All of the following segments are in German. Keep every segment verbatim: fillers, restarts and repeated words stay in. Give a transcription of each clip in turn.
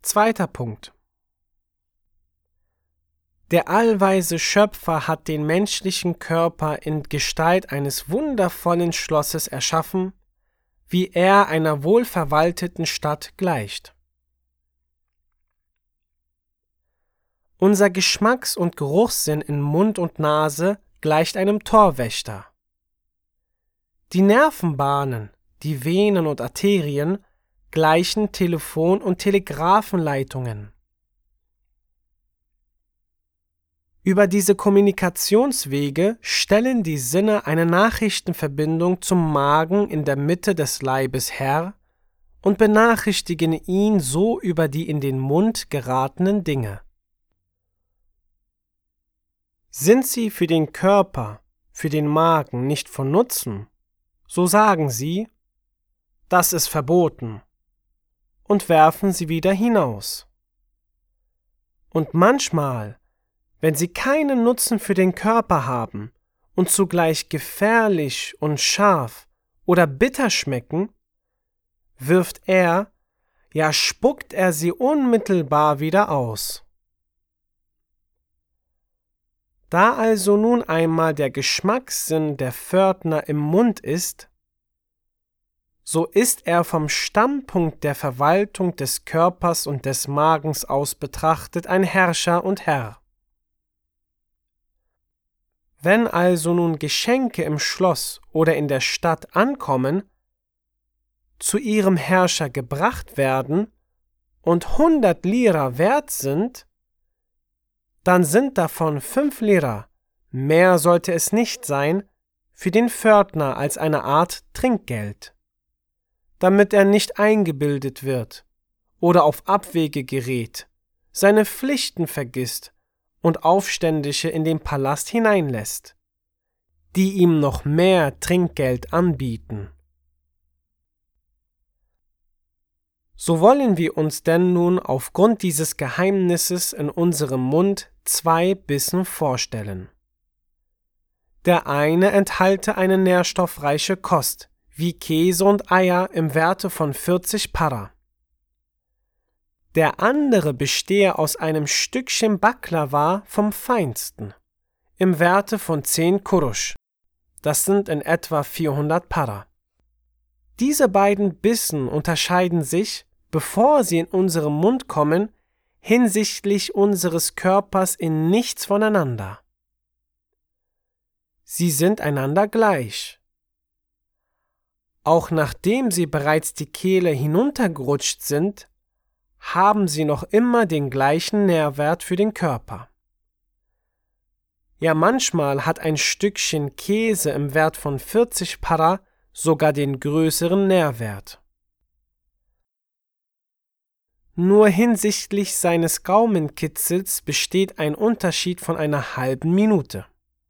Zweiter Punkt. Der allweise Schöpfer hat den menschlichen Körper in Gestalt eines wundervollen Schlosses erschaffen, wie er einer wohlverwalteten Stadt gleicht. Unser Geschmacks- und Geruchssinn in Mund und Nase gleicht einem Torwächter. Die Nervenbahnen, die Venen und Arterien gleichen Telefon- und Telegrafenleitungen. Über diese Kommunikationswege stellen die Sinne eine Nachrichtenverbindung zum Magen in der Mitte des Leibes her und benachrichtigen ihn so über die in den Mund geratenen Dinge. Sind sie für den Körper, für den Magen nicht von Nutzen, so sagen sie, das ist verboten, und werfen sie wieder hinaus. Und manchmal, wenn sie keinen Nutzen für den Körper haben und zugleich gefährlich und scharf oder bitter schmecken, wirft er, ja spuckt er sie unmittelbar wieder aus. Da also nun einmal der Geschmackssinn der Pförtner im Mund ist, so ist er vom Standpunkt der Verwaltung des Körpers und des Magens aus betrachtet ein Herrscher und Herr. Wenn also nun Geschenke im Schloss oder in der Stadt ankommen, zu ihrem Herrscher gebracht werden und hundert Lira wert sind, dann sind davon fünf Lira, mehr sollte es nicht sein, für den Pförtner als eine Art Trinkgeld, damit er nicht eingebildet wird oder auf Abwege gerät, seine Pflichten vergisst und Aufständische in den Palast hineinlässt, die ihm noch mehr Trinkgeld anbieten. So wollen wir uns denn nun aufgrund dieses Geheimnisses in unserem Mund zwei Bissen vorstellen. Der eine enthalte eine nährstoffreiche Kost, wie Käse und Eier im Werte von vierzig Para. Der andere bestehe aus einem Stückchen Baklava vom Feinsten, im Werte von zehn Kuruş, das sind in etwa vierhundert Para. Diese beiden Bissen unterscheiden sich, bevor sie in unseren Mund kommen, hinsichtlich unseres Körpers in nichts voneinander. Sie sind einander gleich. Auch nachdem sie bereits die Kehle hinuntergerutscht sind, haben sie noch immer den gleichen Nährwert für den Körper. Ja, manchmal hat ein Stückchen Käse im Wert von vierzig Para sogar den größeren Nährwert. Nur hinsichtlich seines Gaumenkitzels besteht ein Unterschied von einer halben Minute.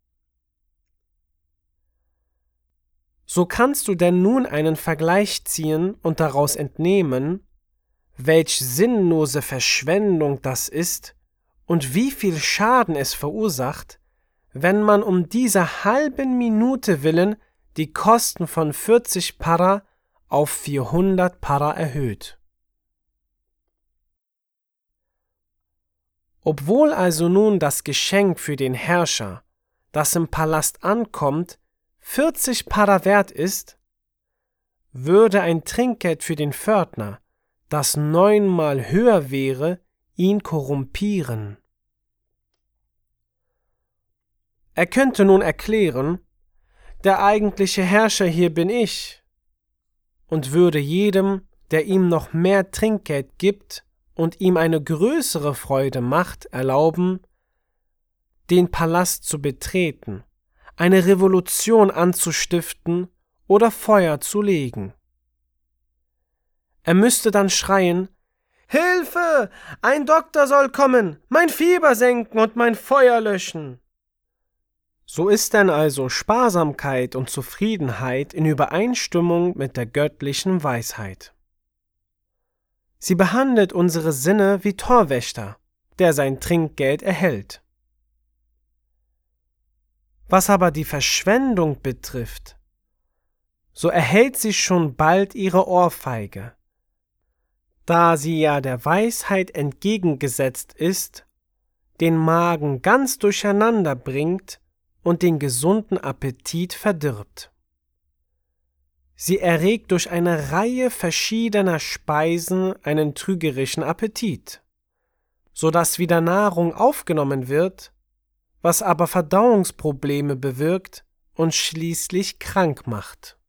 So kannst du denn nun einen Vergleich ziehen und daraus entnehmen, welch sinnlose Verschwendung das ist und wie viel Schaden es verursacht, wenn man um dieser halben Minute willen die Kosten von vierzig Para auf vierhundert Para erhöht. Obwohl also nun das Geschenk für den Herrscher, das im Palast ankommt, vierzig Para wert ist, würde ein Trinkgeld für den Pförtner, das neunmal höher wäre, ihn korrumpieren. Er könnte nun erklären, der eigentliche Herrscher hier bin ich, und würde jedem, der ihm noch mehr Trinkgeld gibt und ihm eine größere Freude macht, erlauben, den Palast zu betreten, eine Revolution anzustiften oder Feuer zu legen. Er müsste dann schreien: »Hilfe! Ein Doktor soll kommen, mein Fieber senken und mein Feuer löschen!« So ist denn also Sparsamkeit und Zufriedenheit in Übereinstimmung mit der göttlichen Weisheit. Sie behandelt unsere Sinne wie Torwächter, der sein Trinkgeld erhält. Was aber die Verschwendung betrifft, so erhält sie schon bald ihre Ohrfeige. da sie ja der Weisheit entgegengesetzt ist, den Magen ganz durcheinander bringt und den gesunden Appetit verdirbt. Sie erregt durch eine Reihe verschiedener Speisen einen trügerischen Appetit, so dass wieder Nahrung aufgenommen wird, was aber Verdauungsprobleme bewirkt und schließlich krank macht.